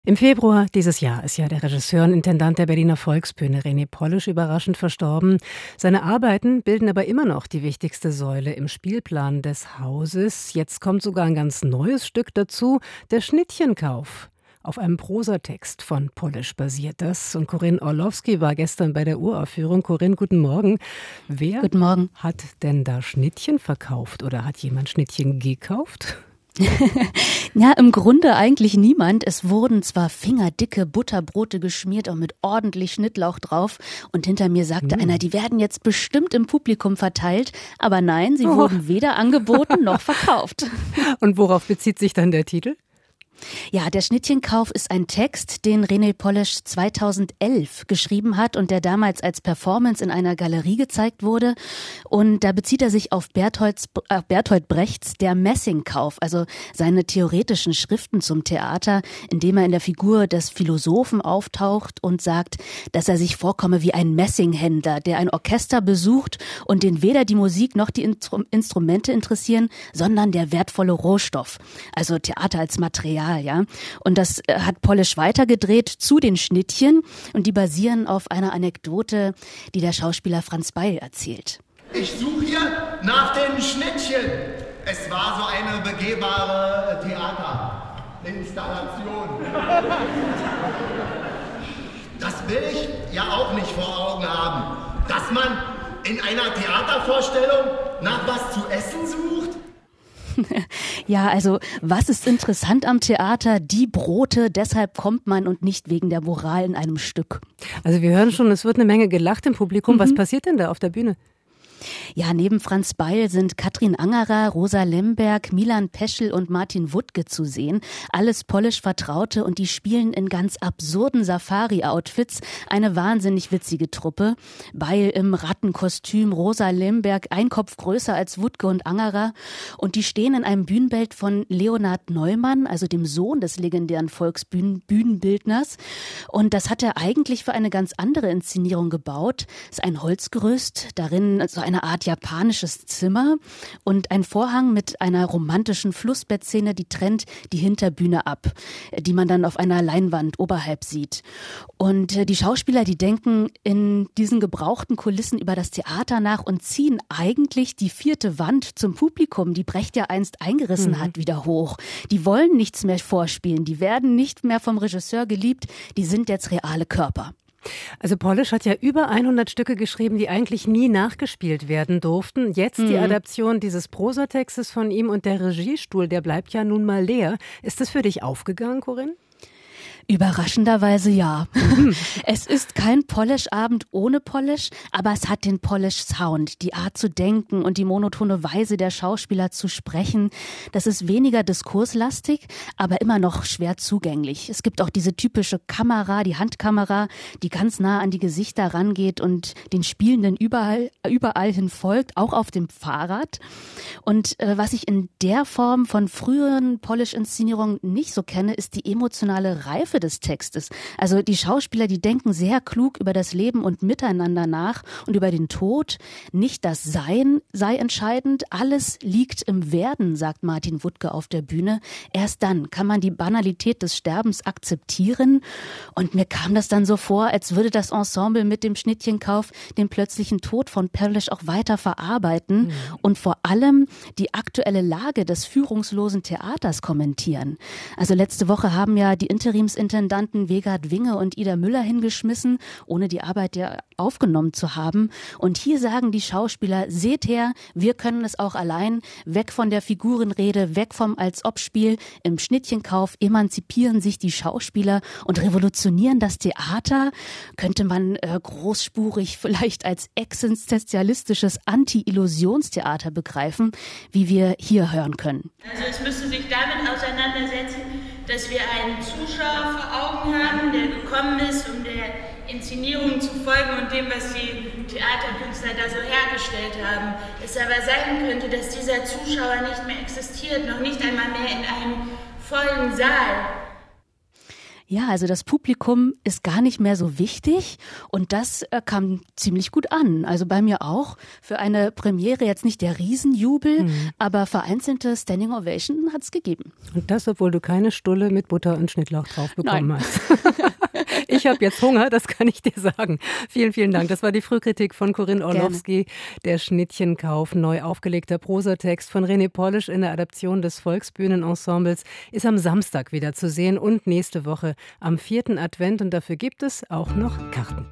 Im Februar dieses Jahr ist ja der Regisseur und Intendant der Berliner Volksbühne René Polish überraschend verstorben. Seine Arbeiten bilden aber immer noch die wichtigste Säule im Spielplan des Hauses. Jetzt kommt sogar ein ganz neues Stück dazu, der Schnittchenkauf. Auf einem Prosatext von Polish basiert das. Und Corinne Orlowski war gestern bei der Uraufführung. Corinne, guten Morgen. Wer Guten Morgen. hat denn da Schnittchen verkauft oder hat jemand Schnittchen gekauft? Ja, im Grunde eigentlich niemand. Es wurden zwar fingerdicke Butterbrote geschmiert und mit ordentlich Schnittlauch drauf. Und hinter mir sagte einer, die werden jetzt bestimmt im Publikum verteilt. Aber nein, sie wurden weder angeboten noch verkauft. Und worauf bezieht sich dann der Titel? Ja, der Schnittchenkauf ist ein Text, den René Polish 2011 geschrieben hat und der damals als Performance in einer Galerie gezeigt wurde. Und da bezieht er sich auf Bertolt Brechts Der Messingkauf, also seine theoretischen Schriften zum Theater, indem er in der Figur des Philosophen auftaucht und sagt, dass er sich vorkomme wie ein Messinghändler, der ein Orchester besucht und den weder die Musik noch die Instrumente interessieren, sondern der wertvolle Rohstoff, also Theater als Material. Ja, und das hat Polish weitergedreht zu den Schnittchen und die basieren auf einer Anekdote, die der Schauspieler Franz Beil erzählt. Ich suche hier nach den Schnittchen. Es war so eine begehbare Theaterinstallation. Das will ich ja auch nicht vor Augen haben, dass man in einer Theatervorstellung nach was zu essen sucht. Ja, also was ist interessant am Theater? Die Brote, deshalb kommt man und nicht wegen der Moral in einem Stück. Also wir hören schon, es wird eine Menge gelacht im Publikum. Was passiert denn da auf der Bühne? Ja, neben Franz Beil sind Katrin Angerer, Rosa Lemberg, Milan Peschel und Martin Wuttke zu sehen. Alles Polish Vertraute und die spielen in ganz absurden Safari-Outfits. Eine wahnsinnig witzige Truppe. Beil im Rattenkostüm, Rosa Lemberg ein Kopf größer als Wuttke und Angerer. Und die stehen in einem Bühnenbild von Leonhard Neumann, also dem Sohn des legendären Volksbühnenbildners. Und das hat er eigentlich für eine ganz andere Inszenierung gebaut. Es ist ein Holzgerüst, darin so eine Art japanisches Zimmer und ein Vorhang mit einer romantischen Flussbettszene, die trennt die Hinterbühne ab, die man dann auf einer Leinwand oberhalb sieht. Und die Schauspieler, die denken in diesen gebrauchten Kulissen über das Theater nach und ziehen eigentlich die vierte Wand zum Publikum, die Brecht ja einst eingerissen hat, wieder hoch. Die wollen nichts mehr vorspielen, die werden nicht mehr vom Regisseur geliebt, die sind jetzt reale Körper. Also Polish hat ja über 100 Stücke geschrieben, die eigentlich nie nachgespielt werden durften. Jetzt die Adaption dieses Prosatextes von ihm und der Regiestuhl, der bleibt ja nun mal leer. Ist das für dich aufgegangen, Corinne? Überraschenderweise ja. Es ist kein Polish-Abend ohne Polish, aber es hat den Polish-Sound, die Art zu denken und die monotone Weise der Schauspieler zu sprechen. Das ist weniger diskurslastig, aber immer noch schwer zugänglich. Es gibt auch diese typische Kamera, die Handkamera, die ganz nah an die Gesichter rangeht und den Spielenden überall hin folgt, auch auf dem Fahrrad. Und was ich in der Form von früheren Polish-Inszenierungen nicht so kenne, ist die emotionale Reife des Textes. Also die Schauspieler, die denken sehr klug über das Leben und Miteinander nach und über den Tod. Nicht das Sein sei entscheidend, alles liegt im Werden, sagt Martin Wuttke auf der Bühne. Erst dann kann man die Banalität des Sterbens akzeptieren. Und mir kam das dann so vor, als würde das Ensemble mit dem Schnittchenkauf den plötzlichen Tod von Polish auch weiter verarbeiten und vor allem die aktuelle Lage des führungslosen Theaters kommentieren. Also letzte Woche haben ja die Interimsintendanten Vegard Winge und Ida Müller hingeschmissen, ohne die Arbeit ja aufgenommen zu haben. Und hier sagen die Schauspieler, seht her, wir können es auch allein, weg von der Figurenrede, weg vom Als-Ob-Spiel. Im Schnittchenkauf emanzipieren sich die Schauspieler und revolutionieren das Theater. Könnte man großspurig vielleicht als existenzialistisches Anti-Illusionstheater begreifen, wie wir hier hören können. Also es müsste sich damit auseinandersetzen, dass wir einen Zuschauer vor Augen haben, der gekommen ist, um der Inszenierung zu folgen und dem, was die Theaterkünstler da so hergestellt haben. Es aber sein könnte, dass dieser Zuschauer nicht mehr existiert, noch nicht einmal mehr in einem vollen Saal. Ja, also das Publikum ist gar nicht mehr so wichtig und das kam ziemlich gut an. Also bei mir auch. Für eine Premiere jetzt nicht der Riesenjubel, aber vereinzelte Standing Ovation hat es gegeben. Und das, obwohl du keine Stulle mit Butter und Schnittlauch drauf bekommen Nein. hast. Ich habe jetzt Hunger, das kann ich dir sagen. Vielen, vielen Dank. Das war die Frühkritik von Corinne Orlowski. Der Schnittchenkauf, neu aufgelegter Prosatext von René Polish in der Adaption des Volksbühnenensembles, ist am Samstag wieder zu sehen und nächste Woche am 4. Advent. Und dafür gibt es auch noch Karten.